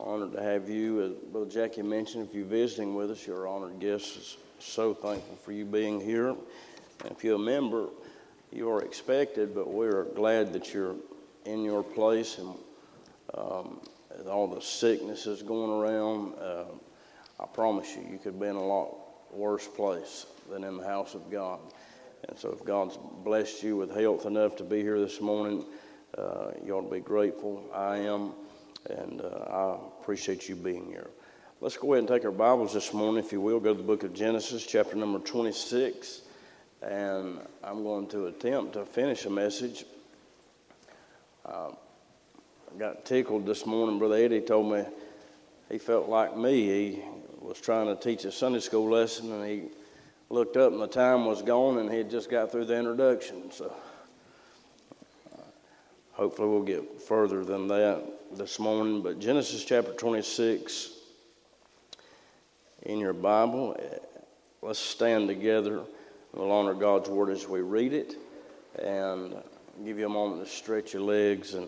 Honored to have you. As Brother Jackie mentioned, if you're visiting with us, you're an honored guest. So thankful for you being here. And if you're a member, you are expected, but we're glad that you're in your place. And all the sicknesses going around, I promise you, you could be in a lot worse place than in the house of God. And so if God's blessed you with health enough to be here this morning, you ought to be grateful. I am, and I appreciate you being here. Let's go ahead and take our Bibles this morning, if you will. Go to the book of Genesis, chapter number 26, and I'm going to attempt to finish a message. I got tickled this morning. Brother Eddie told me he felt like me. He was trying to teach a Sunday school lesson, and he looked up and the time was gone, and he had just got through the introduction. So hopefully we'll get further than that this morning. But Genesis chapter 26 in your Bible. Let's stand together. We'll honor God's word as we read it, and give you a moment to stretch your legs, and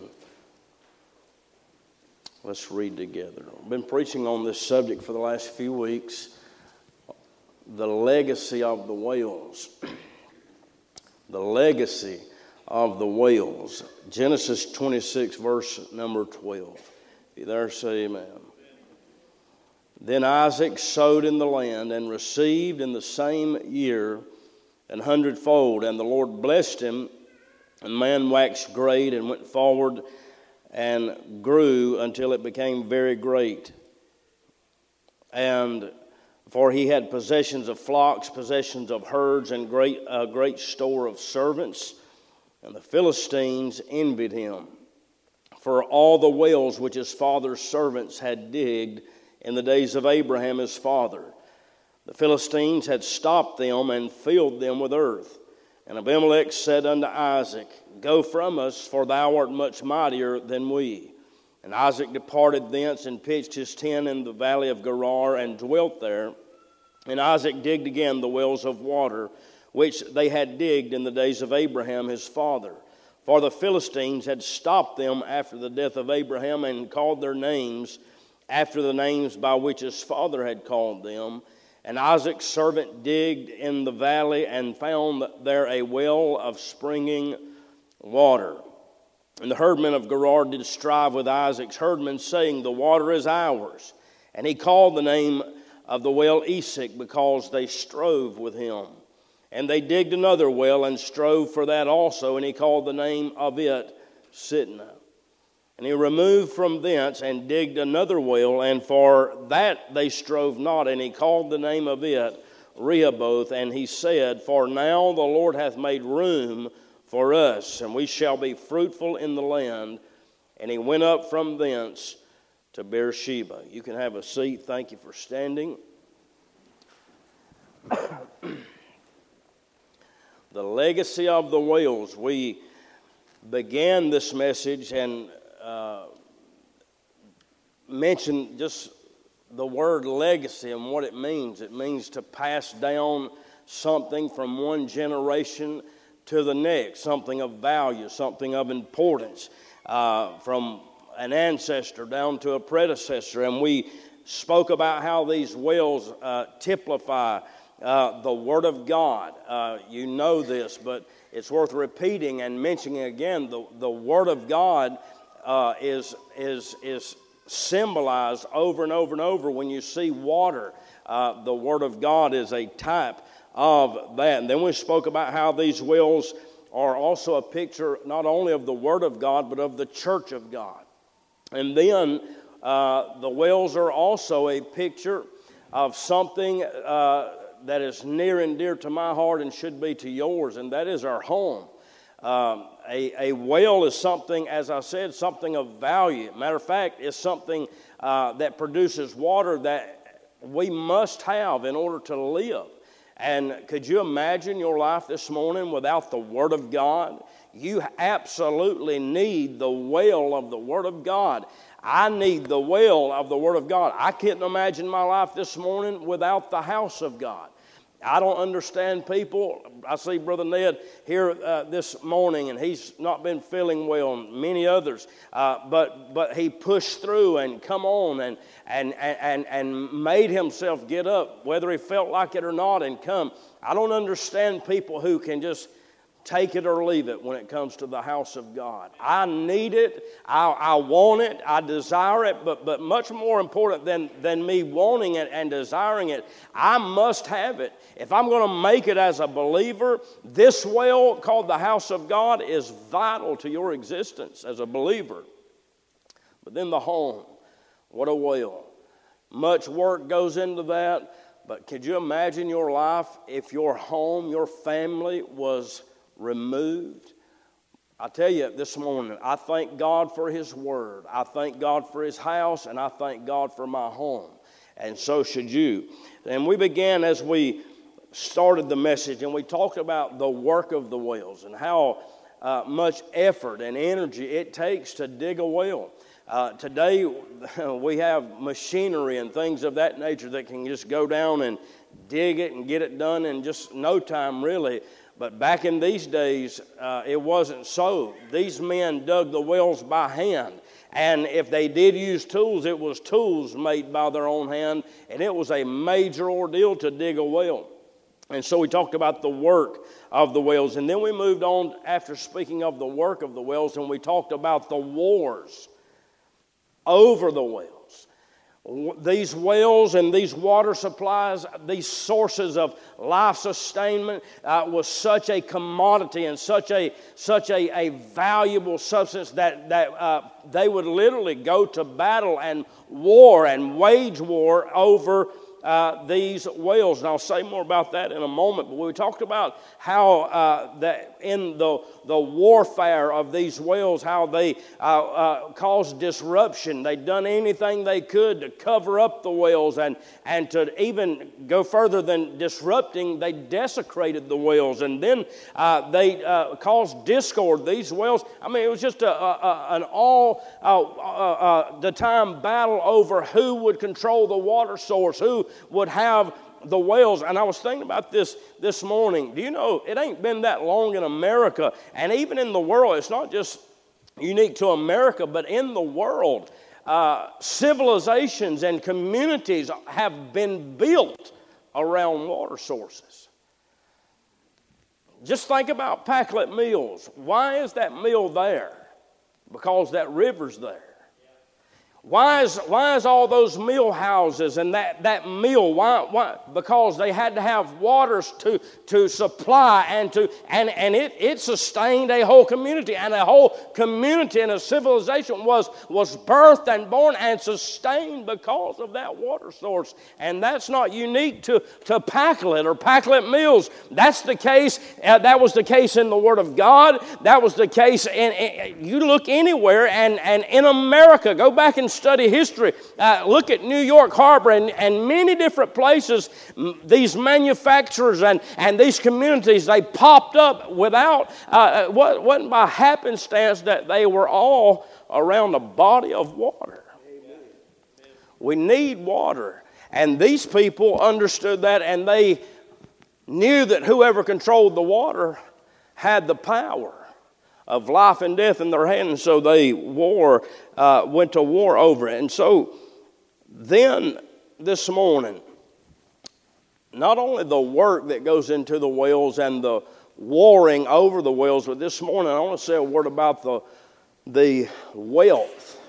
let's read together. I've been preaching on this subject for the last few weeks, the legacy of the whales. The legacy of the whales. Genesis 26, verse number 12. If you're there, say amen. Then Isaac sowed in the land and received in the same year 100-fold. And the Lord blessed him, and man waxed great and went forward and grew until it became very great. And for he had possessions of flocks, possessions of herds, and great store of servants. And the Philistines envied him for all the wells which his father's servants had digged in the days of Abraham his father. The Philistines had stopped them and filled them with earth. And Abimelech said unto Isaac, Go from us, for thou art much mightier than we. And Isaac departed thence and pitched his tent in the valley of Gerar and dwelt there. And Isaac digged again the wells of water, which they had digged in the days of Abraham his father. For the Philistines had stopped them after the death of Abraham, and called their names after the names by which his father had called them. And Isaac's servant digged in the valley and found there a well of springing water. And the herdmen of Gerar did strive with Isaac's herdmen, saying, The water is ours. And he called the name of the well Esek, because they strove with him. And they digged another well and strove for that also, and he called the name of it Sitnah. And he removed from thence and digged another well, and for that they strove not, and he called the name of it Rehoboth. And he said, For now the Lord hath made room for us, and we shall be fruitful in the land. And he went up from thence to Beersheba. You can have a seat. Thank you for standing. The legacy of the whales. We began this message and mentioned just the word legacy and what it means. It means to pass down something from one generation to the next, something of value, something of importance, from an ancestor down to a predecessor. And we spoke about how these wells typify the Word of God. You know this, but it's worth repeating and mentioning again. The Word of God is symbolized over and over and over when you see water. The Word of God is a type of that. And then we spoke about how these wells are also a picture not only of the Word of God, but of the church of God. And then the wells are also a picture of something that is near and dear to my heart and should be to yours, and that is our home. A well is something, as I said, something of value. Matter of fact, it's something that produces water that we must have in order to live. And could you imagine your life this morning without the Word of God? You absolutely need the well of the Word of God. I need the well of the Word of God. I couldn't imagine my life this morning without the house of God. I don't understand people. I see Brother Ned here this morning, and he's not been feeling well, and many others. But he pushed through and come on and made himself get up, whether he felt like it or not, and come. I don't understand people who can just take it or leave it when it comes to the house of God. I need it. I want it. I desire it. But much more important than me wanting it and desiring it, I must have it. If I'm going to make it as a believer, this well called the house of God is vital to your existence as a believer. But then the home, what a well. Much work goes into that. But could you imagine your life if your home, your family was removed? I tell you this morning, I thank God for His Word. I thank God for His house, and I thank God for my home. And so should you. And we began as we started the message, and we talked about the work of the wells and how much effort and energy it takes to dig a well. Today, we have machinery and things of that nature that can just go down and dig it and get it done in just no time, really. But back in these days, it wasn't so. These men dug the wells by hand. And if they did use tools, it was tools made by their own hand. And it was a major ordeal to dig a well. And so we talked about the work of the wells. And then we moved on after speaking of the work of the wells, and we talked about the wars over the wells. These wells and these water supplies, these sources of life sustainment was such a commodity and such a valuable substance that they would literally go to battle and war and wage war over these wells. And I'll say more about that in a moment. But we talked about how that in the warfare of these wells, how they caused disruption. They'd done anything they could to cover up the wells, and to even go further than disrupting, they desecrated the wells. And then they caused discord. These wells, I mean, it was just an all the time battle over who would control the water source, who would have the wells. And I was thinking about this morning. Do you know, it ain't been that long in America, and even in the world, it's not just unique to America, but in the world, civilizations and communities have been built around water sources. Just think about Packlet Mills. Why is that mill there? Because that river's there. Why is all those mill houses and that mill? Why? Because they had to have waters to supply and it sustained a whole community, and a whole community and a civilization was birthed and born and sustained because of that water source. And that's not unique to Packlet or Packlet Mills. That's the case. That was the case in the Word of God. That was the case in you look anywhere and in America. Go back and study history. Look at New York Harbor and many different places. These manufacturers and these communities, they popped up without, wasn't by happenstance that they were all around a body of water. Amen. We need water. And these people understood that, and they knew that whoever controlled the water had the power of life and death in their hands, so they went to war over it. And so then this morning, not only the work that goes into the wells and the warring over the wells, but this morning I want to say a word about the wealth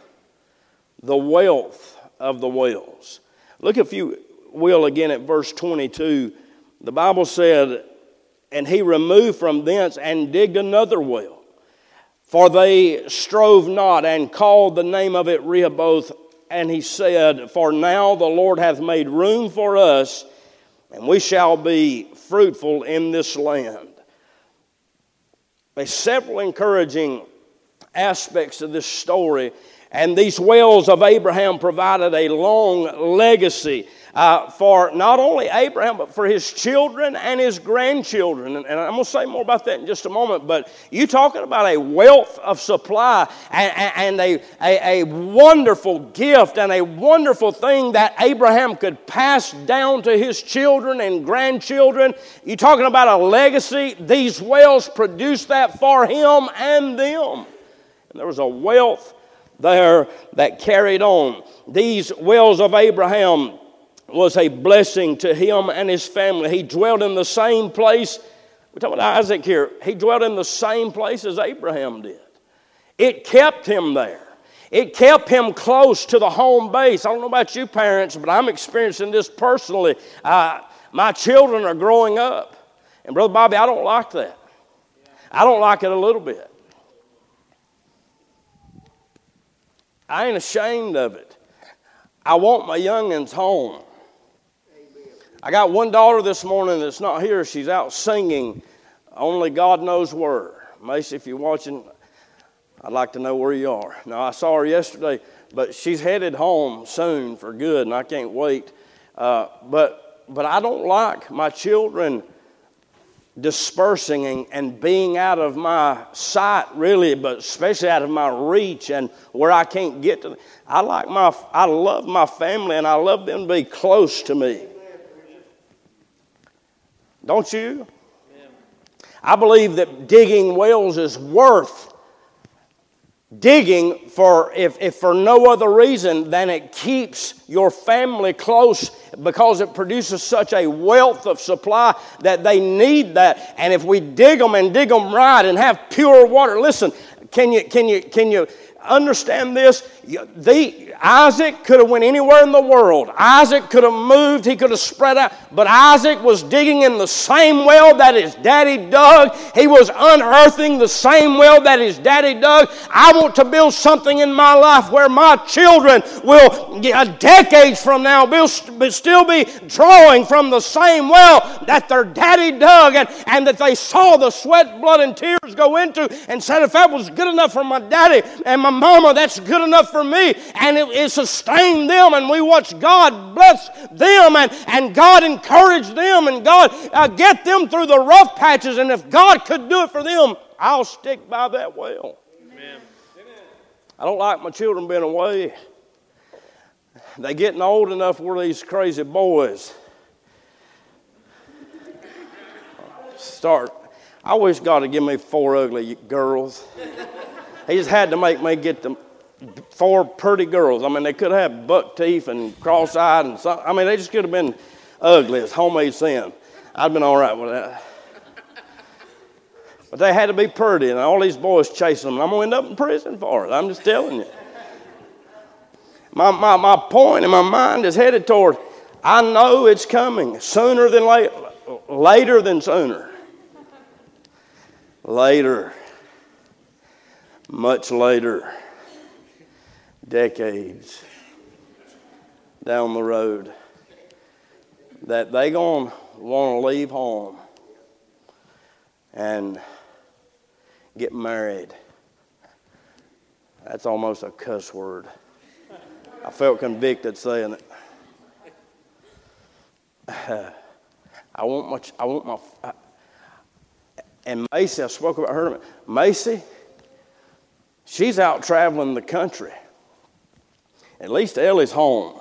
of the wells. Look, if you will, again at verse 22. The Bible said, "And he removed from thence and digged another well. For they strove not, and called the name of it Rehoboth. And he said, For now the Lord hath made room for us, and we shall be fruitful in this land." There's several encouraging aspects of this story. And these wells of Abraham provided a long legacy for not only Abraham, but for his children and his grandchildren. And I'm going to say more about that in just a moment. But you talking about a wealth of supply and a wonderful gift and a wonderful thing that Abraham could pass down to his children and grandchildren. You talking about a legacy. These wells produced that for him and them. And there was a wealth there that carried on. These wells of Abraham was a blessing to him and his family. He dwelt in the same place. We're talking about Isaac here. He dwelt in the same place as Abraham did. It kept him there. It kept him close to the home base. I don't know about you parents, but I'm experiencing this personally. My children are growing up. And Brother Bobby, I don't like that. I don't like it a little bit. I ain't ashamed of it. I want my youngins home. I got one daughter this morning that's not here. She's out singing only God knows where. Macy, if you're watching, I'd like to know where you are. Now, I saw her yesterday, but she's headed home soon for good, and I can't wait. But I don't like my children dispersing and being out of my sight, really, but especially out of my reach and where I can't get to them. I love my family, and I love them to be close to me. Don't you? I believe that digging wells is worth digging for, if for no other reason than it keeps your family close, because it produces such a wealth of supply that they need that. And if we dig them and dig them right and have pure water, listen, can you understand this? Isaac could have went anywhere in the world. Isaac could have moved. He could have spread out. But Isaac was digging in the same well that his daddy dug. He was unearthing the same well that his daddy dug. I want to build something in my life where my children will, decades from now, still be drawing from the same well that their daddy dug, and that they saw the sweat, blood, and tears go into, and said, if that was good enough for my daddy and my mama, that's good enough for me. And it sustained them, and we watched God bless them, and God encourage them, and God get them through the rough patches. And if God could do it for them, I'll stick by that well. Amen. I don't like my children being away. They're getting old enough where these crazy boys I wish God would give me 4 ugly girls. He just had to make me get them 4 pretty girls. I mean, they could have buck teeth and cross-eyed and something. I mean, they just could have been ugly as homemade sin. I'd been all right with that. But they had to be pretty, and all these boys chasing them. I'm going to end up in prison for it. I'm just telling you. My point in my mind is headed toward, I know it's coming sooner than later than sooner. Later. Much later. Decades down the road, that they gonna want to leave home and get married. That's almost a cuss word. I felt convicted saying it. And Macy, I spoke about her. Macy, she's out traveling the country. At least Ellie's home.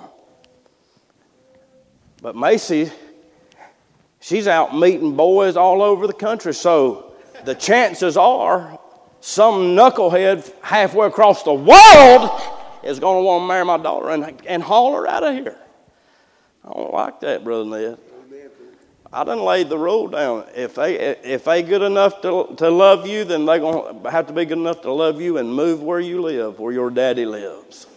But Macy, she's out meeting boys all over the country. So the chances are some knucklehead halfway across the world is going to want to marry my daughter and haul her out of here. I don't like that, Brother Ned. I done laid the rule down. If they good enough to love you, then they're going to have to be good enough to love you and move where you live, where your daddy lives.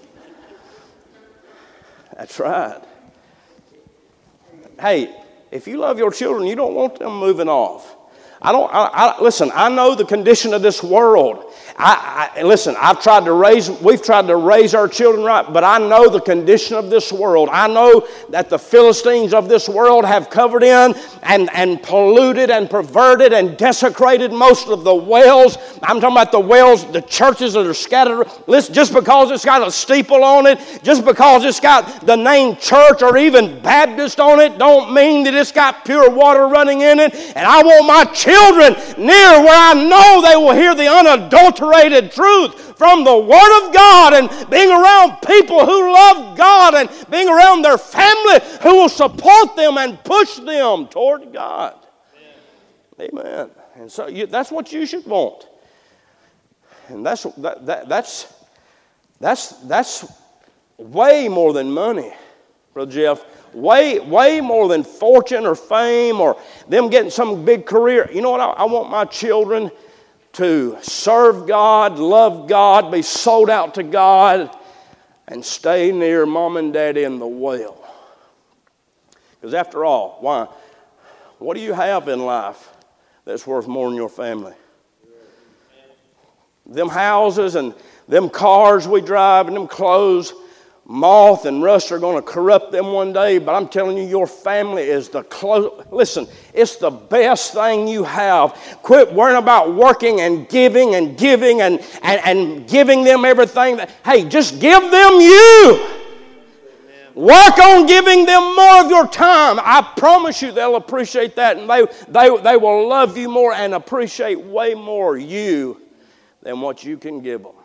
That's right. Hey, if you love your children, you don't want them moving off. Listen, I know the condition of this world. Listen, we've tried to raise our children right, but I know the condition of this world. I know that the Philistines of this world have covered in and polluted and perverted and desecrated most of the wells. I'm talking about the wells, the churches that are scattered. Listen, just because it's got a steeple on it, just because it's got the name church or even Baptist on it, don't mean that it's got pure water running in it. And I want my children near where I know they will hear the unadulterated truth from the Word of God, and being around people who love God, and being around their family who will support them and push them toward God. Amen. And so that's what you should want. And that's way more than money, Brother Jeff. Way more than fortune or fame or them getting some big career. You know what? I want my children to serve God, love God, be sold out to God, and stay near Mom and Daddy in the well. Because after all, why? What do you have in life that's worth more than your family? Them houses and them cars we drive and them clothes, moth and rust are going to corrupt them one day, but I'm telling you, your family is listen, it's the best thing you have. Quit worrying about working and giving and giving them everything. Hey, just give them you. Work on giving them more of your time. I promise you they'll appreciate that, and they will love you more and appreciate way more you than what you can give them.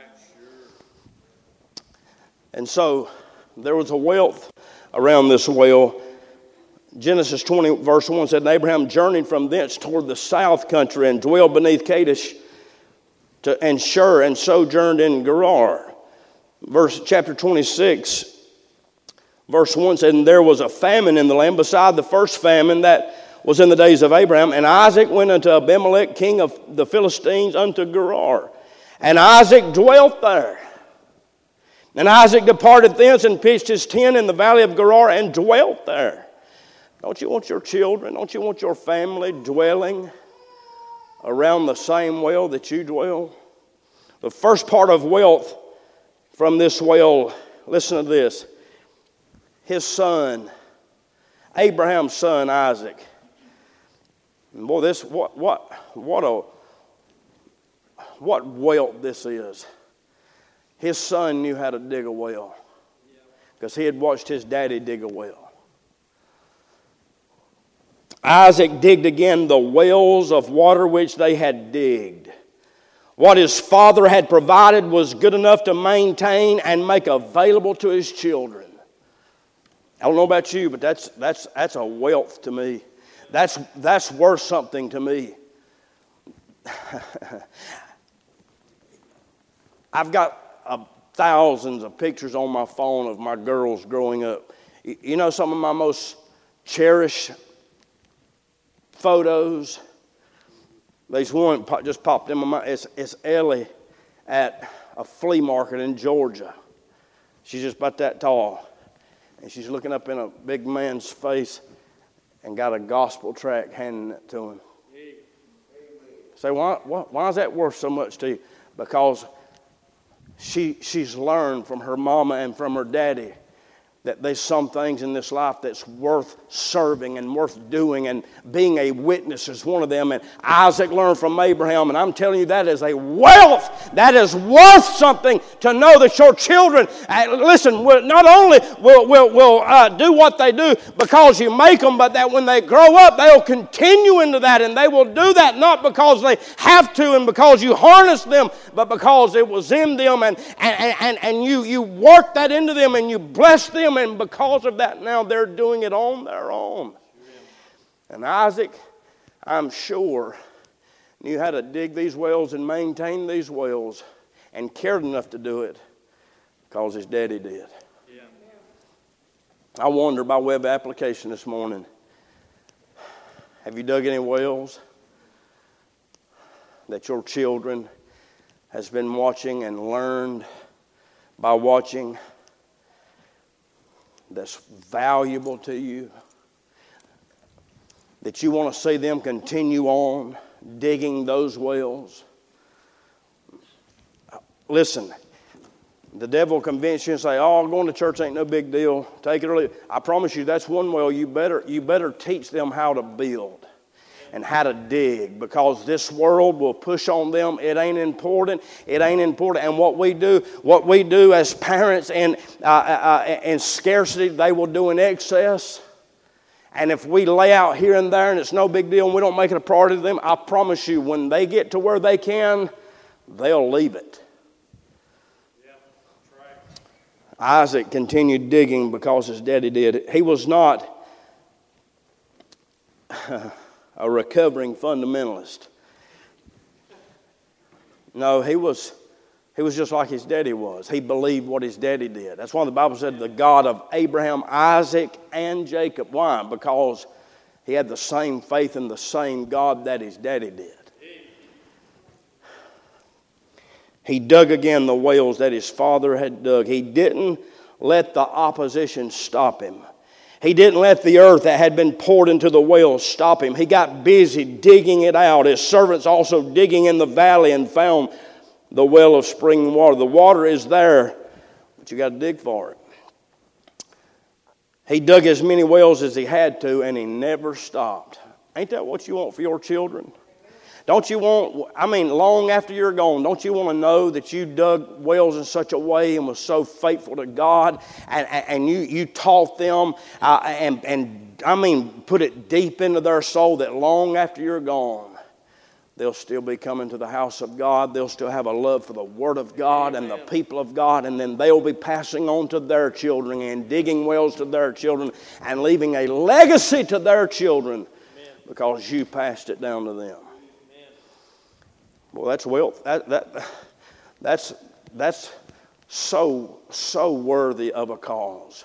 And so there was a wealth around this well. Genesis 20 verse 1 said, and Abraham journeyed from thence toward the south country and dwelled beneath Kadesh and Shur and sojourned in Gerar. Chapter 26 verse 1 said, and there was a famine in the land beside the first famine that was in the days of Abraham. And Isaac went unto Abimelech, king of the Philistines, unto Gerar. And Isaac dwelt there. And Isaac departed thence and pitched his tent in the valley of Gerar and dwelt there. Don't you want your children, don't you want your family dwelling around the same well that you dwell? The first part of wealth from this well, listen to this. His son, Abraham's son Isaac. And boy, this what wealth this is. His son knew how to dig a well because he had watched his daddy dig a well. Isaac digged again the wells of water which they had digged. What his father had provided was good enough to maintain and make available to his children. I don't know about you, but that's a wealth to me. That's worth something to me. I've got thousands of pictures on my phone of my girls growing up. You know some of my most cherished photos? There's one just popped in my mind. It's Ellie at a flea market in Georgia. She's just about that tall. And she's looking up in a big man's face and got a gospel tract handing it to him. Say, why is that worth so much to you? Because she's learned from her mama and from her daddy that there's some things in this life that's worth serving and worth doing, and being a witness is one of them. And Isaac learned from Abraham, and I'm telling you, that is a wealth. That is worth something to know that your children, listen, not only will do what they do because you make them, but that when they grow up, they'll continue into that, and they will do that not because they have to and because you harness them, but because it was in them, and you work that into them, and you bless them. And because of that, now they're doing it on their own. And Isaac, I'm sure, knew how to dig these wells and maintain these wells and cared enough to do it because his daddy did. Yeah. I wonder, by way of application this morning, have you dug any wells that your children has been watching and learned by watching that's valuable to you? that you want to see them continue on digging those wells? Listen, the devil will convince you and say, oh, going to church ain't no big deal. Take it or leave it. I promise you, that's one well you better teach them how to build and how to dig, because this world will push on them. It ain't important. It ain't important. And what we do as parents in scarcity, they will do in excess. And if we lay out here and there and it's no big deal and we don't make it a priority to them, I promise you, when they get to where they can, they'll leave it. Yeah, that's right. Isaac continued digging because his daddy did. He was not a recovering fundamentalist. No, he was just like his daddy was. He believed what his daddy did. That's why the Bible said the God of Abraham, Isaac, and Jacob. Why? Because he had the same faith in the same God that his daddy did. He dug again the wells that his father had dug. He didn't let the opposition stop him. He didn't let the earth that had been poured into the wells stop him. He got busy digging it out. His servants also digging in the valley and found the well of spring water. The water is there, but you got to dig for it. He dug as many wells as he had to, and he never stopped. Ain't that what you want for your children? Don't you want, long after you're gone, don't you want to know that you dug wells in such a way and was so faithful to God, and you taught them and put it deep into their soul that long after you're gone, they'll still be coming to the house of God. They'll still have a love for the Word of God and the people of God, and then they'll be passing on to their children and digging wells to their children and leaving a legacy to their children because you passed it down to them. Well, that's wealth. That's so worthy of a cause.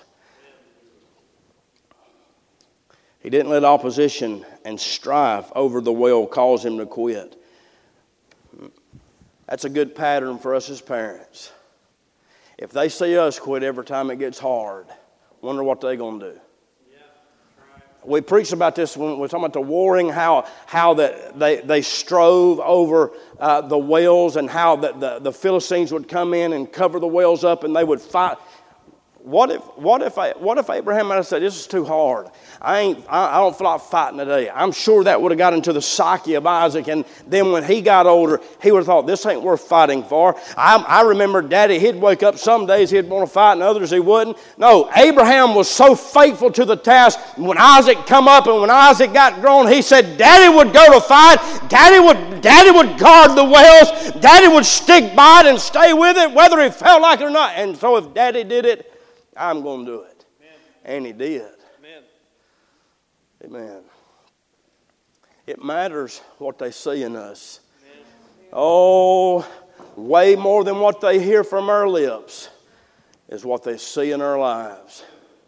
He didn't let opposition and strife over the well cause him to quit. That's a good pattern for us as parents. If they see us quit every time it gets hard, wonder what they're going to do. We preached about this when we're talking about the warring, how that they strove over the wells, and how the Philistines would come in and cover the wells up, and they would fight. What if Abraham had said, "This is too hard. I don't feel like fighting today." I'm sure that would have got into the psyche of Isaac, and then when he got older, he would have thought, "This ain't worth fighting for." I remember Daddy. He'd wake up some days he'd want to fight, and others he wouldn't. No, Abraham was so faithful to the task. When Isaac come up and when Isaac got grown, he said, "Daddy would go to fight. Daddy would guard the wells. Daddy would stick by it and stay with it, whether he felt like it or not." And so if Daddy did it, I'm going to do it. Amen. And he did. Amen. Amen. It matters what they see in us. Amen. Oh, way more than what they hear from our lips is what they see in our lives.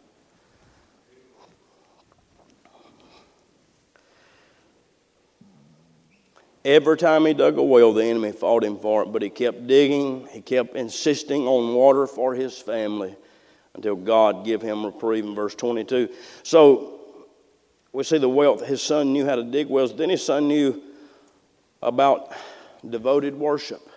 Every time he dug a well, the enemy fought him for it, but he kept digging. He kept insisting on water for his family, until God give him reprieve in verse 22. So we see the wealth. His son knew how to dig wells. Then his son knew about devoted worship.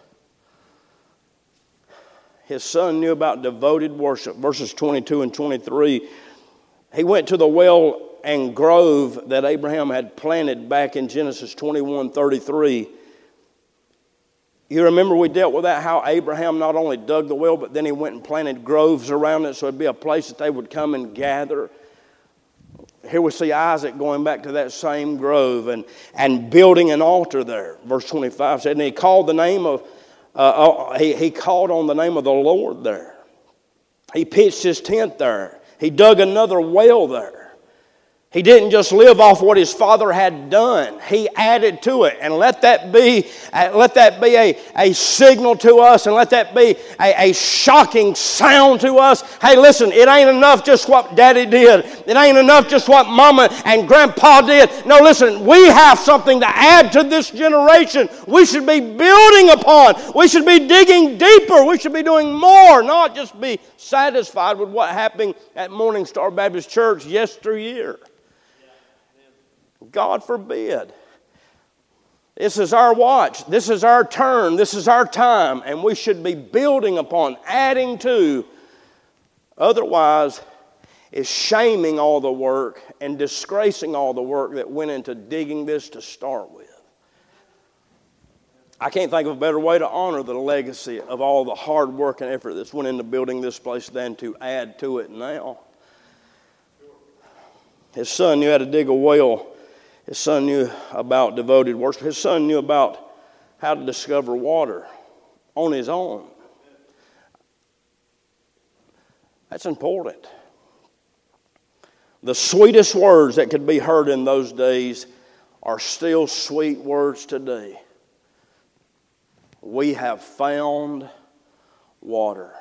His son knew about devoted worship. Verses 22 and 23. He went to the well and grove that Abraham had planted back in Genesis 21:33. You remember we dealt with that, how Abraham not only dug the well, but then he went and planted groves around it so it'd be a place that they would come and gather. Here we see Isaac going back to that same grove and building an altar there. Verse 25 said, and he called the name of, he called on the name of the Lord there. He pitched his tent there. He dug another well there. He didn't just live off what his father had done. He added to it. And let that be a signal to us, and let that be a shocking sound to us. Hey, listen, it ain't enough just what Daddy did. It ain't enough just what Mama and Grandpa did. No, listen, we have something to add to this generation. We should be building upon. We should be digging deeper. We should be doing more, not just be satisfied with what happened at Morning Star Baptist Church yesteryear. God forbid. This is our watch. This is our turn. This is our time. And we should be building upon, adding to. Otherwise, it's shaming all the work and disgracing all the work that went into digging this to start with. I can't think of a better way to honor the legacy of all the hard work and effort that's went into building this place than to add to it now. His son knew how to dig a well. His son knew about devoted worship. His son knew about how to discover water on his own. That's important. The sweetest words that could be heard in those days are still sweet words today. We have found water.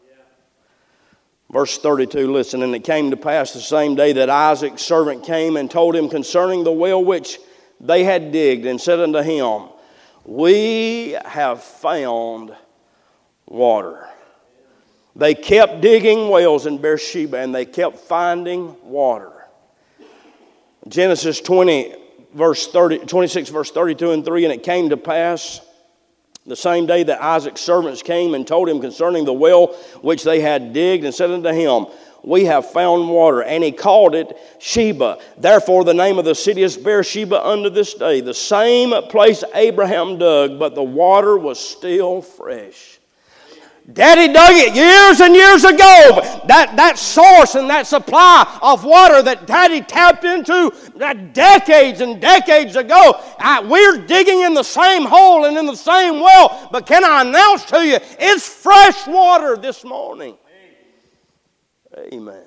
Verse 32, listen, and it came to pass the same day that Isaac's servant came and told him concerning the well which they had digged, and said unto him, we have found water. They kept digging wells in Beersheba, and they kept finding water. Genesis 26, verse 32 and 3, and it came to pass the same day that Isaac's servants came and told him concerning the well which they had digged, and said unto him, we have found water. And he called it Sheba. Therefore the name of the city is Beersheba unto this day. The same place Abraham dug, but the water was still fresh. Daddy dug it years and years ago. But that source and that supply of water that Daddy tapped into decades and decades ago, we're digging in the same hole and in the same well. But can I announce to you, it's fresh water this morning. Amen.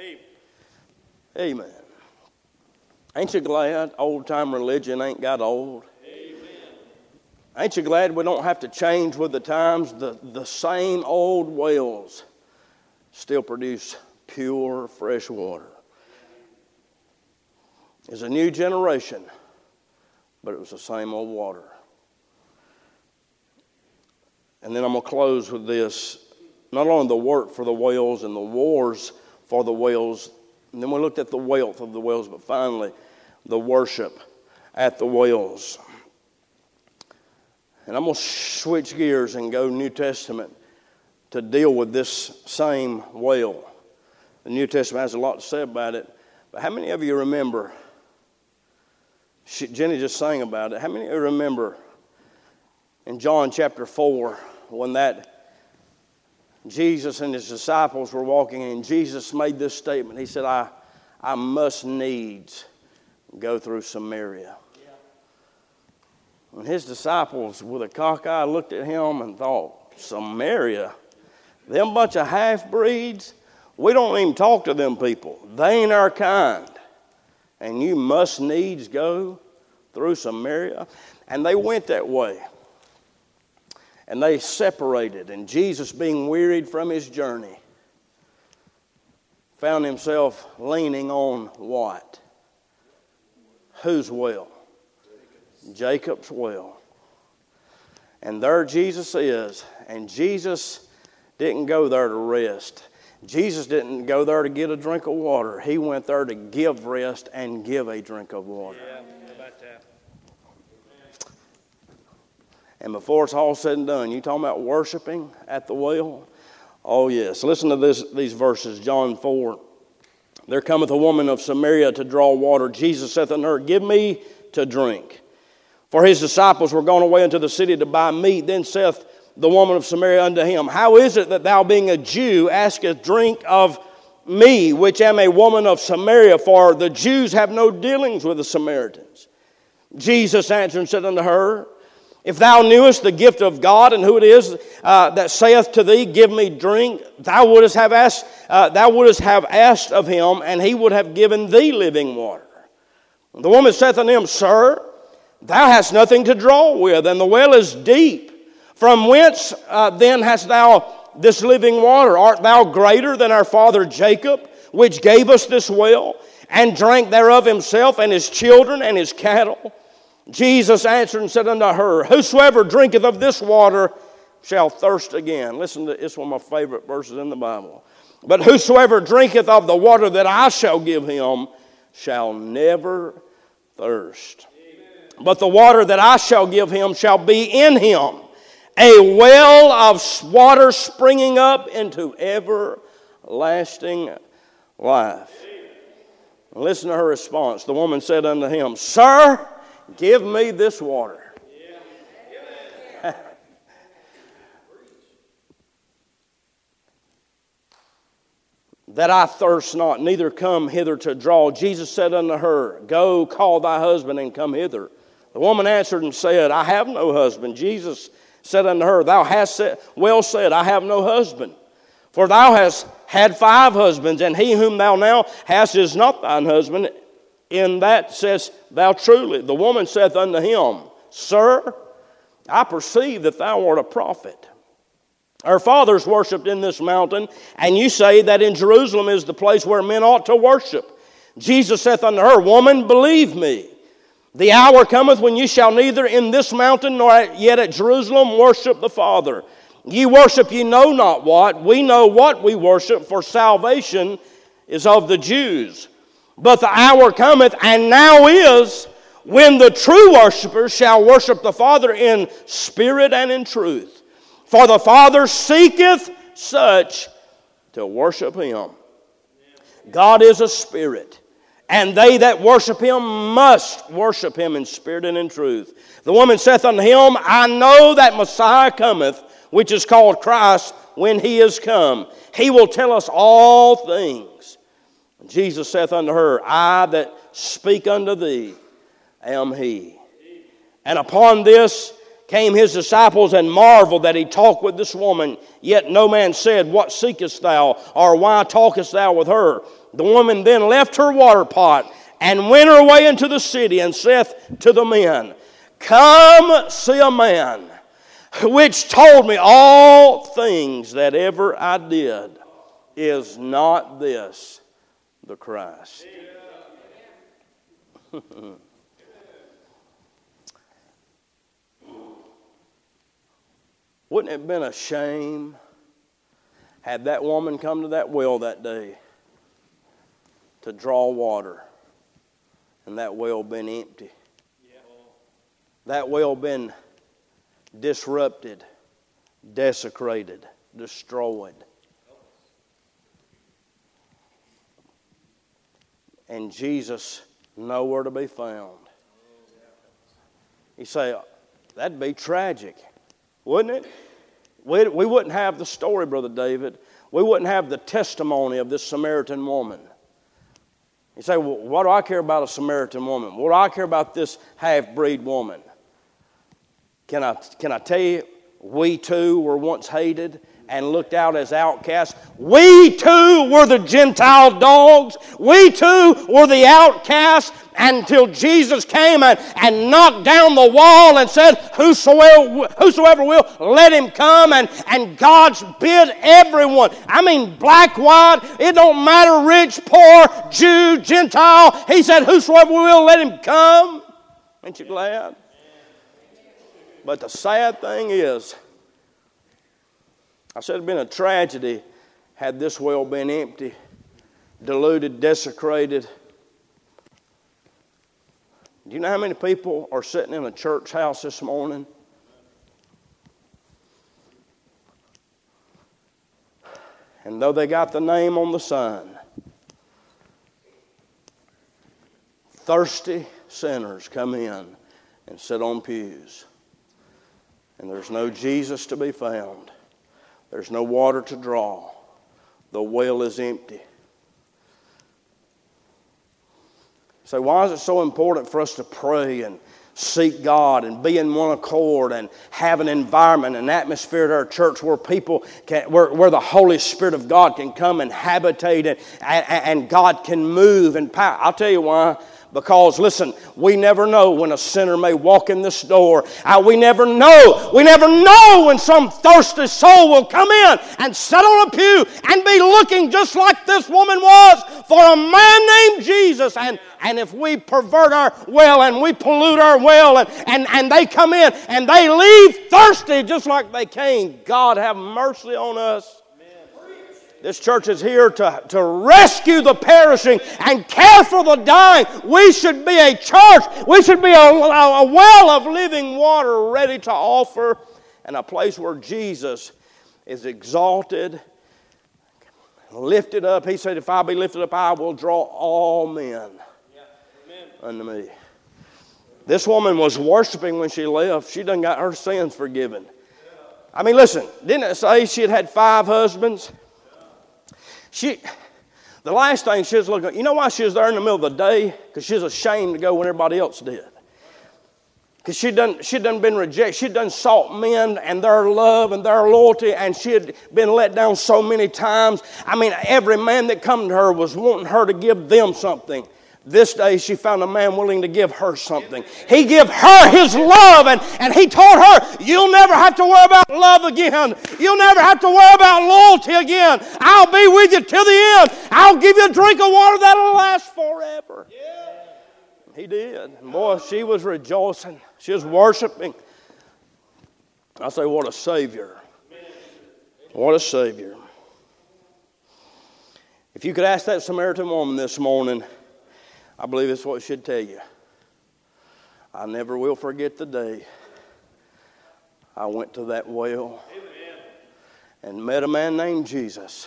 Amen. Ain't you glad old-time religion ain't got old? Ain't you glad we don't have to change with the times? The same old wells still produce pure, fresh water. It's a new generation, but it was the same old water. And then I'm going to close with this. Not only the work for the wells and the wars for the wells, and then we looked at the wealth of the wells, but finally the worship at the wells. And I'm going to switch gears and go New Testament to deal with this same well. The New Testament has a lot to say about it. But how many of you remember, Jenny just sang about it, how many of you remember in John chapter 4 when that Jesus and his disciples were walking and Jesus made this statement. He said, I must needs go through Samaria. And his disciples, with a cock eye, looked at him and thought, Samaria? Them bunch of half-breeds? We don't even talk to them people. They ain't our kind. And you must needs go through Samaria? And they went that way. And they separated. And Jesus, being wearied from his journey, found himself leaning on what? Whose well? Jacob's well. And there Jesus is. And Jesus didn't go there to rest. Jesus didn't go there to get a drink of water. He went there to give rest and give a drink of water. Yeah, how about that? And before it's all said and done, you talking about worshiping at the well? Oh yes. Listen to these verses. John 4. There cometh a woman of Samaria to draw water. Jesus saith unto her, give me to drink. For his disciples were gone away into the city to buy meat. Then saith the woman of Samaria unto him, how is it that thou being a Jew askest drink of me, which am a woman of Samaria? For the Jews have no dealings with the Samaritans. Jesus answered and said unto her, if thou knewest the gift of God and who it is that saith to thee, give me drink, thou wouldest have asked of him, and he would have given thee living water. The woman saith unto him, sir, thou hast nothing to draw with, and the well is deep. From whence then hast thou this living water? Art thou greater than our father Jacob, which gave us this well, and drank thereof himself, and his children, and his cattle? Jesus answered and said unto her, whosoever drinketh of this water shall thirst again. Listen to it's one of my favorite verses in the Bible. But whosoever drinketh of the water that I shall give him shall never thirst. But the water that I shall give him shall be in him a well of water springing up into everlasting life. Listen to her response. The woman said unto him, Sir, give me this water. That I thirst not, neither come hither to draw. Jesus said unto her, Go, call thy husband, and come hither. The woman answered and said, I have no husband. Jesus said unto her, Thou hast well said, I have no husband. For thou hast had 5 husbands, and he whom thou now hast is not thine husband. In that saidst thou truly. The woman saith unto him, Sir, I perceive that thou art a prophet. Our fathers worshipped in this mountain, and you say that in Jerusalem is the place where men ought to worship. Jesus saith unto her, Woman, believe me, the hour cometh when you shall neither in this mountain nor yet at Jerusalem worship the Father. Ye worship ye know not what. We know what we worship, for salvation is of the Jews. But the hour cometh, and now is, when the true worshipers shall worship the Father in spirit and in truth. For the Father seeketh such to worship him. God is a spirit, and they that worship him must worship him in spirit and in truth. The woman saith unto him, I know that Messiah cometh, which is called Christ, when he is come. He will tell us all things. Jesus saith unto her, I that speak unto thee am he. And upon this came his disciples and marveled that he talked with this woman. Yet no man said, What seekest thou? Or why talkest thou with her? The woman then left her water pot and went her way into the city and saith to the men, Come see a man which told me all things that ever I did. Is not this the Christ? Wouldn't it have been a shame had that woman come to that well that day to draw water and that well been empty? That well been disrupted, desecrated, destroyed. And Jesus nowhere to be found. You say, that'd be tragic, wouldn't it? We wouldn't have the story, Brother David. We wouldn't have the testimony of this Samaritan woman. You say, well, what do I care about a Samaritan woman? What do I care about this half-breed woman? Can I tell you, we too were once hated and looked out as outcasts. We too were the Gentile dogs. We too were the outcasts until Jesus came and knocked down the wall and said, whosoever will, let him come. And God's bid everyone. I mean, black, white, it don't matter, rich, poor, Jew, Gentile. He said, whosoever will, let him come. Ain't you glad? But the sad thing is, I said it'd been a tragedy had this well been empty, diluted, desecrated. Do you know how many people are sitting in a church house this morning? And though they got the name on the sign, thirsty sinners come in and sit on pews. And there's no Jesus to be found. There's no water to draw. The well is empty. So why is it so important for us to pray and seek God and be in one accord and have an environment, an atmosphere at our church where people can, where the Holy Spirit of God can come and habitate and God can move and power? I'll tell you why. Because, listen, we never know when a sinner may walk in this door. We never know. We never know when some thirsty soul will come in and sit on a pew and be looking just like this woman was for a man named Jesus. And if we pervert our well and we pollute our well and they come in and they leave thirsty just like they came, God have mercy on us. This church is here to rescue the perishing and care for the dying. We should be a church. We should be a well of living water ready to offer, and a place where Jesus is exalted, lifted up. He said, if I be lifted up, I will draw all men unto me. This woman was worshiping when she left. She done got her sins forgiven. I mean, listen, didn't it say she had 5 husbands? The last thing she was looking at, you know why she was there in the middle of the day? Because she was ashamed to go when everybody else did. Because she'd done been rejected. She'd done sought men and their love and their loyalty, and she had been let down so many times. I mean, every man that come to her was wanting her to give them something. This day she found a man willing to give her something. He gave her his love, and he told her, you'll never have to worry about love again. You'll never have to worry about loyalty again. I'll be with you till the end. I'll give you a drink of water that'll last forever. He did. And boy, she was rejoicing. She was worshiping. I say, what a Savior. What a Savior. If you could ask that Samaritan woman this morning, I believe it's what it should tell you. I never will forget the day I went to that well and met a man named Jesus.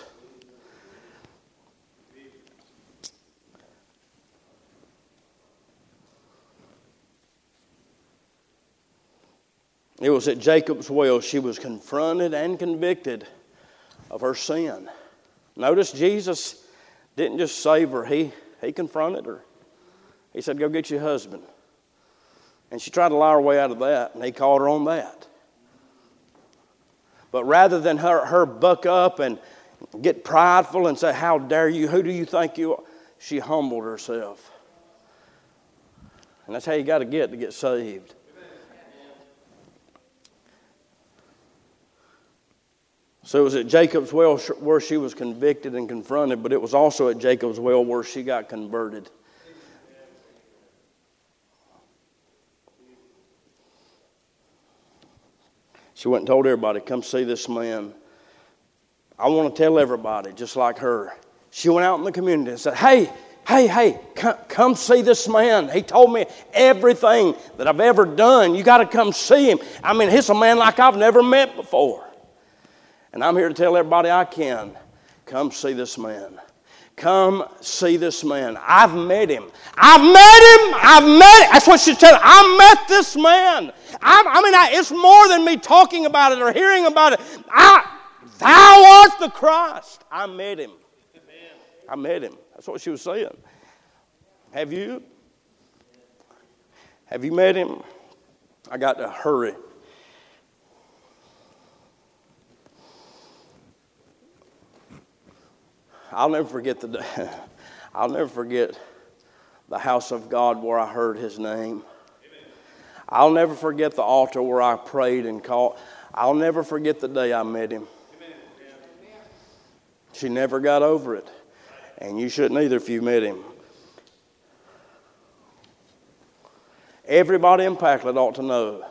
It was at Jacob's well she was confronted and convicted of her sin. Notice Jesus didn't just save her, he confronted her. He said, go get your husband. And she tried to lie her way out of that, and he called her on that. But rather than her buck up and get prideful and say, how dare you, who do you think you are? She humbled herself. And that's how you got to get saved. So it was at Jacob's well where she was convicted and confronted, but it was also at Jacob's well where she got converted. She went and told everybody, come see this man. I want to tell everybody, just like her. She went out in the community and said, hey, come see this man. He told me everything that I've ever done. You got to come see him. I mean, he's a man like I've never met before. And I'm here to tell everybody I can, come see this man. Come see this man. I've met him. That's what she's telling. I met this man. It's more than me talking about it or hearing about it. Thou art the Christ. I met him. I met him. That's what she was saying. Have you? Have you met him? I got to hurry. I'll never forget the day. I'll never forget the house of God where I heard his name. I'll never forget the altar where I prayed and called. I'll never forget the day I met him. She never got over it. And you shouldn't either if you met him. Everybody in Packlet ought to know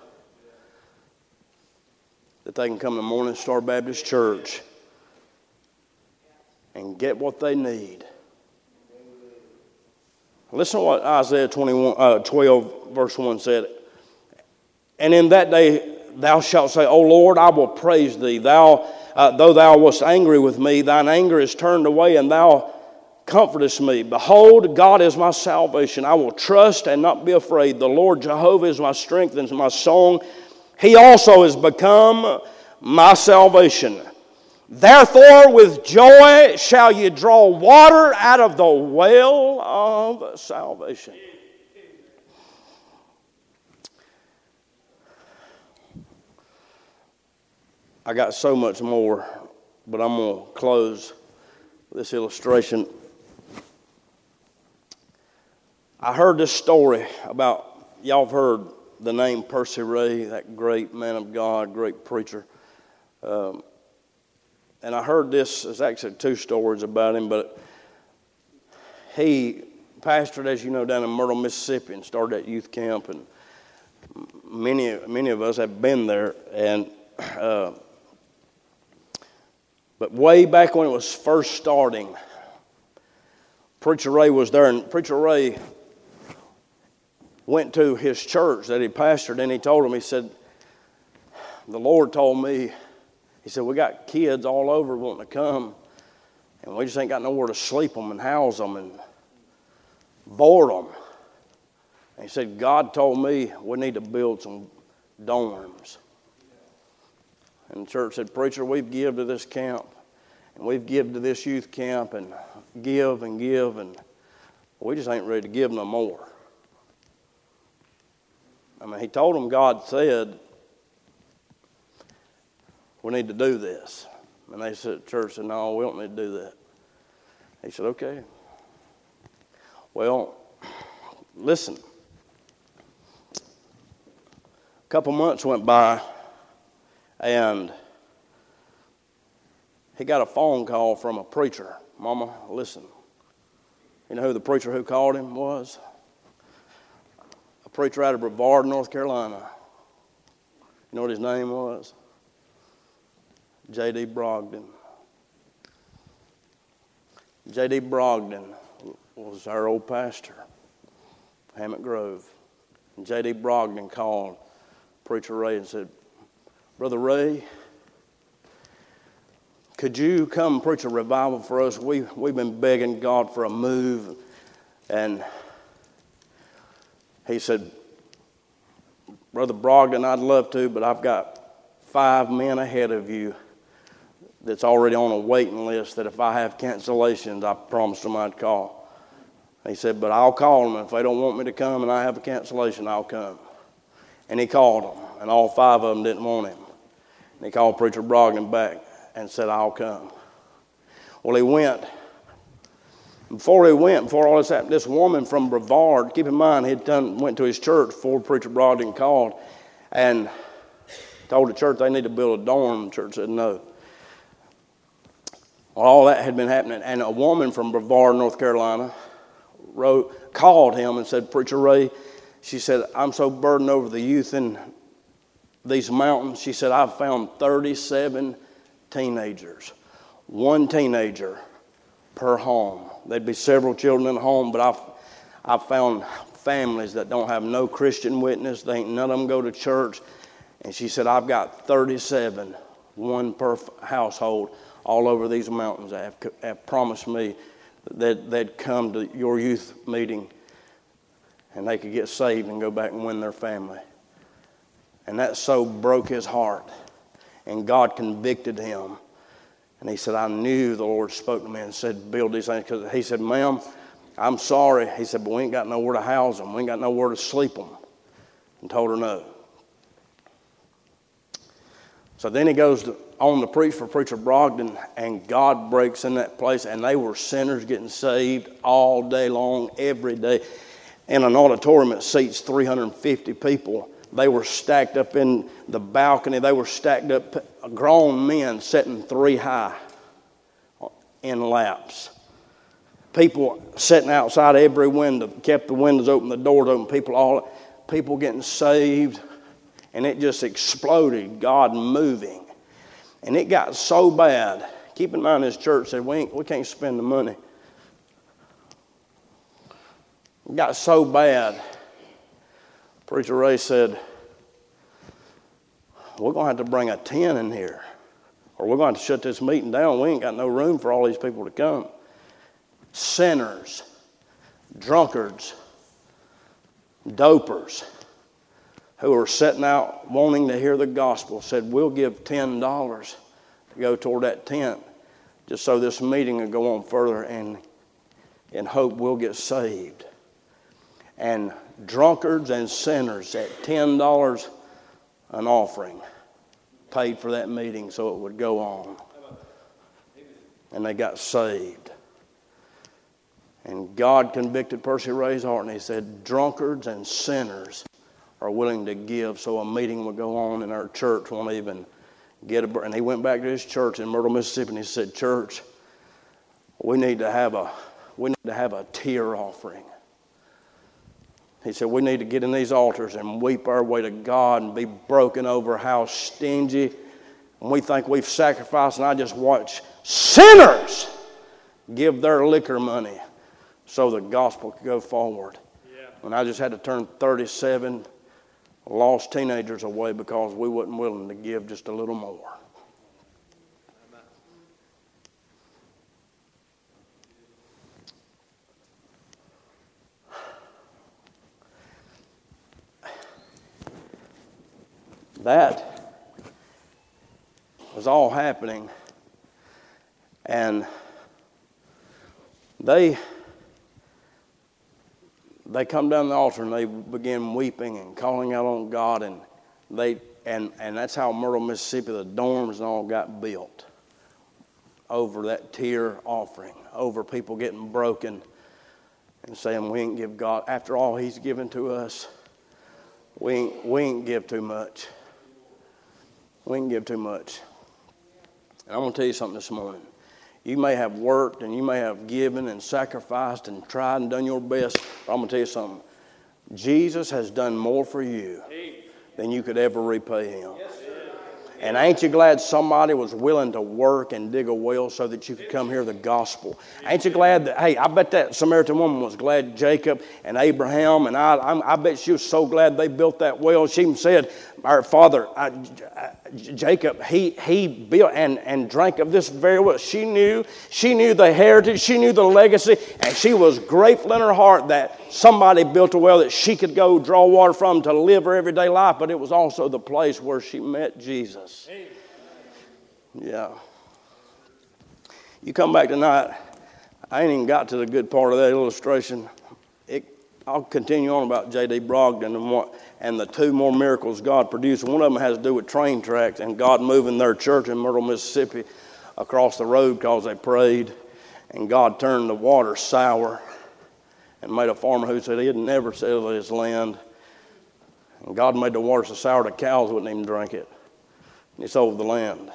that they can come to Morning Star Baptist Church and get what they need. Listen to what Isaiah 12 verse 1 said. And in that day thou shalt say, O Lord, I will praise thee. Though thou wast angry with me, thine anger is turned away, and thou comfortest me. Behold, God is my salvation. I will trust and not be afraid. The Lord Jehovah is my strength and my song. He also is become my salvation. Therefore, with joy shall ye draw water out of the well of salvation. I got so much more, but I'm going to close this illustration. I heard this story about, y'all have heard the name Percy Ray, that great man of God, great preacher. And I heard this, there's actually 2 stories about him, but he pastored, as you know, down in Myrtle, Mississippi, and started at youth camp, and many of us have been there. And but But way back when it was first starting, Preacher Ray was there, and Preacher Ray went to his church that he pastored, and he told him, he said, the Lord told me, he said, we got kids all over wanting to come, and we just ain't got nowhere to sleep them and house them and board them. And he said, God told me we need to build some dorms. And the church said, Preacher, we've given to this camp, and we've given to this youth camp, and give, and we just ain't ready to give no more. I mean, he told them God said, we need to do this. And they said, church said, no, we don't need to do that. He said, okay. Well, listen. A couple months went by, and he got a phone call from a preacher. Mama, listen. You know who the preacher who called him was? A preacher out of Brevard, North Carolina. You know what his name was? J.D. Brogdon. J.D. Brogdon was our old pastor, Hammett Grove. And J.D. Brogdon called Preacher Ray and said, Brother Ray, could you come preach a revival for us? We've been begging God for a move. And he said, Brother Brogdon, I'd love to, but I've got 5 men ahead of you that's already on a waiting list that if I have cancellations, I promised them I'd call. He said, but I'll call them. If they don't want me to come and I have a cancellation, I'll come. And he called them, and all 5 of them didn't want him. And he called Preacher Brogdon back and said, I'll come. Well, he went. Before all this happened, this woman from Brevard, keep in mind, went to his church before Preacher Brogdon called and told the church they need to build a dorm. The church said no. Well, all that had been happening, and a woman from Brevard, North Carolina, called him and said, Preacher Ray, she said, I'm so burdened over the youth in these mountains. She said, I've found 37 teenagers, 1 teenager per home. There'd be several children in the home, but I've found families that don't have no Christian witness. They ain't none of them go to church. And she said, I've got 37, 1 per household, all over these mountains that have promised me that they'd come to your youth meeting and they could get saved and go back and win their family. And that so broke his heart. And God convicted him. And he said, I knew the Lord spoke to me and said, build these things. Because he said, ma'am, I'm sorry. He said, but we ain't got nowhere to house them. We ain't got nowhere to sleep them. And told her no. So then he goes on to preach for Preacher Brogdon, and God breaks in that place, and they were sinners getting saved all day long, every day. In an auditorium that seats 350 people, they were stacked up in the balcony. They were stacked up, grown men sitting 3 high in laps. People sitting outside every window, kept the windows open, the doors open, people getting saved. And it just exploded, God moving. And it got so bad. Keep in mind, this church said, we can't spend the money. It got so bad. Preacher Ray said, we're going to have to bring a tent in here, or we're going to have to shut this meeting down. We ain't got no room for all these people to come. Sinners, drunkards, dopers, who were sitting out wanting to hear the gospel, said, we'll give $10 to go toward that tent just so this meeting will go on further and in hope we'll get saved. And drunkards and sinners at $10 an offering paid for that meeting so it would go on. And they got saved. And God convicted Percy Ray's heart, and he said, drunkards and sinners are willing to give so a meeting would go on, and our church won't even get a... And he went back to his church in Myrtle, Mississippi, and he said, church, we need to have a tear offering. He said, we need to get in these altars and weep our way to God and be broken over how stingy And we think we've sacrificed, and I just watch sinners give their liquor money so the gospel could go forward. Yeah. And I just had to turn 37 lost teenagers away because we wasn't willing to give just a little more. That was all happening, and they come down the altar and they begin weeping and calling out on God, and that's how Myrtle, Mississippi, the dorms and all got built, over that tear offering, over people getting broken and saying we ain't give God, after all He's given to us, we ain't give too much. We can give too much. And I'm going to tell you something this morning. You may have worked and you may have given and sacrificed and tried and done your best. But I'm going to tell you something. Jesus has done more for you than you could ever repay Him. And ain't you glad somebody was willing to work and dig a well so that you could come hear the gospel? Ain't you glad that, hey, I bet that Samaritan woman was glad Jacob and Abraham, and I bet she was so glad they built that well. She even said, our father, Jacob, he built and drank of this very well. She knew the heritage, she knew the legacy, and she was grateful in her heart that somebody built a well that she could go draw water from to live her everyday life, but it was also the place where she met Jesus. Yeah. You come back tonight, I ain't even got to the good part of that illustration. I'll continue on about J.D. Brogdon and the two more miracles God produced. One of them has to do with train tracks and God moving their church in Myrtle, Mississippi across the road because they prayed. And God turned the water sour and made a farmer who said he'd never sell his land. And God made the water so sour the cows wouldn't even drink it. And He sold the land.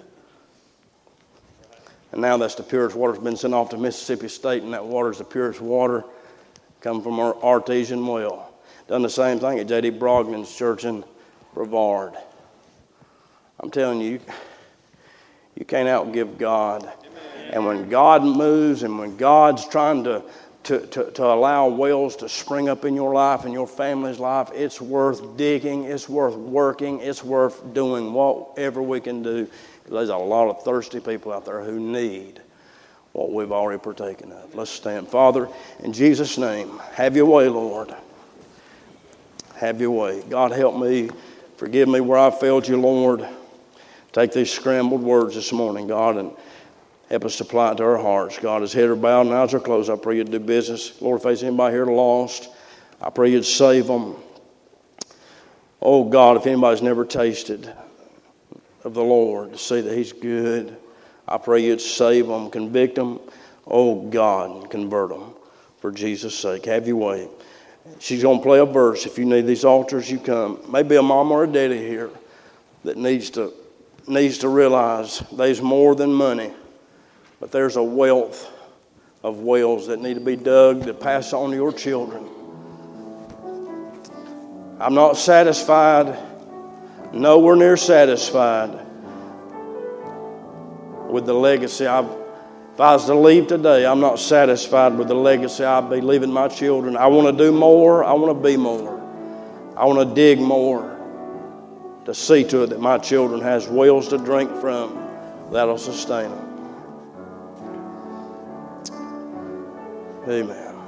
And now that's the purest water. It's been sent off to Mississippi State, and that water is the purest water. Come from our artesian well. Done the same thing at J.D. Brogdon's church in Brevard. I'm telling you, you can't outgive God. Amen. And when God moves and when God's trying to allow wells to spring up in your life and your family's life, it's worth digging, it's worth working, it's worth doing whatever we can do. There's a lot of thirsty people out there who need what we've already partaken of. Let's stand. Father, in Jesus' name, have your way, Lord. Have your way. God, help me. Forgive me where I failed you, Lord. Take these scrambled words this morning, God, and help us to apply it to our hearts. God, as head are bowed and eyes are closed, I pray you'd do business. Lord, if there's anybody here lost, I pray you'd save them. Oh, God, if anybody's never tasted of the Lord to see that He's good, I pray you'd save them, convict them. Oh, God, convert them for Jesus' sake. Have your way. She's going to play a verse. If you need these altars, you come. Maybe a mom or a daddy here that needs to realize there's more than money, but there's a wealth of wells that need to be dug to pass on to your children. I'm not satisfied, nowhere near satisfied with the legacy if I was to leave today, I'm not satisfied with the legacy I'll be leaving my children. I want to do more. I want to be more. I want to dig more to see to it that my children has wells to drink from that'll sustain them. Amen.